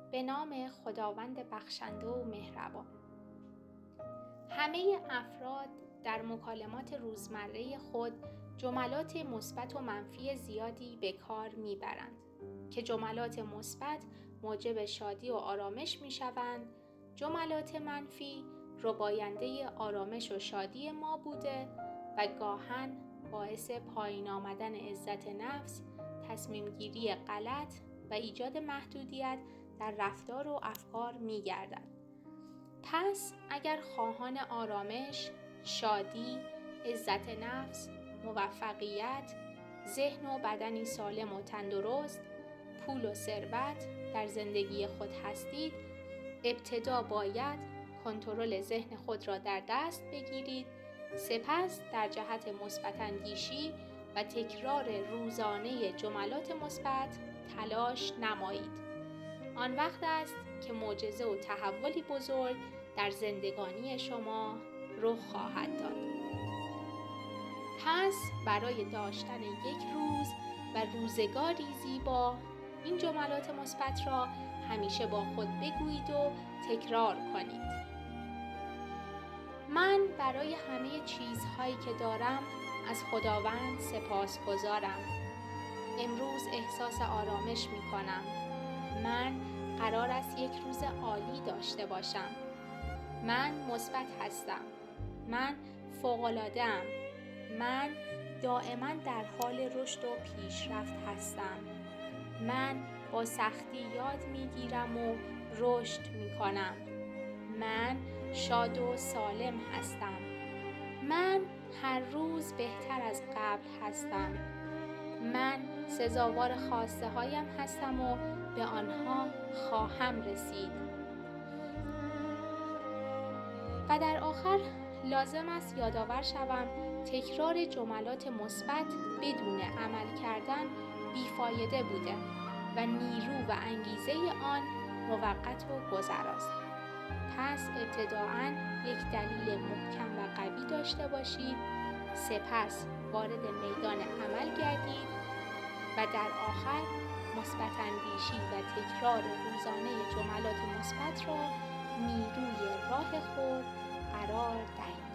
به نام خداوند بخشنده و مهربان. همه افراد در مکالمات روزمره خود جملات مثبت و منفی زیادی به کار میبرند که جملات مثبت موجب شادی و آرامش میشوند، جملات منفی رباینده آرامش و شادی ما بوده و گاهن باعث پایین آمدن عزت نفس، تصمیم گیری غلط و ایجاد محدودیت در رفتار و افکار می گردد. پس اگر خواهان آرامش، شادی، عزت نفس، موفقیت، ذهن و بدنی سالم و تندرست، پول و ثروت در زندگی خود هستید، ابتدا باید کنترل ذهن خود را در دست بگیرید، سپس در جهت مثبت اندیشی و تکرار روزانه جملات مثبت تلاش نمایید. آن وقت است که معجزه و تحولی بزرگ در زندگانی شما رخ خواهد داد. پس برای داشتن یک روز و روزگاری زیبا این جملات مثبت را همیشه با خود بگویید و تکرار کنید. من برای همه چیزهایی که دارم از خداوند سپاسگزارم. امروز احساس آرامش می کنم. من قرار است یک روز عالی داشته باشم. من مثبت هستم. من فوق‌العاده‌ام. من دائما در حال رشد و پیشرفت هستم. من با سختی یاد میگیرم و رشد میکنم. من شاد و سالم هستم. من هر روز بهتر از قبل هستم. من سزاوار خواسته هایم هستم و به آنها خواهم رسید. و در آخر لازم است یادآور شوم تکرار جملات مثبت بدون عمل کردن بیفایده بوده و نیرو و انگیزه آن موقت و گذراست. پس ابتداءً یک دلیل محکم و قوی داشته باشید، سپس وارد میدان عمل گردید و در آخر مثبت اندیشی و تکرار روزانه جملات مثبت را نیروی راه خود قرار دهید.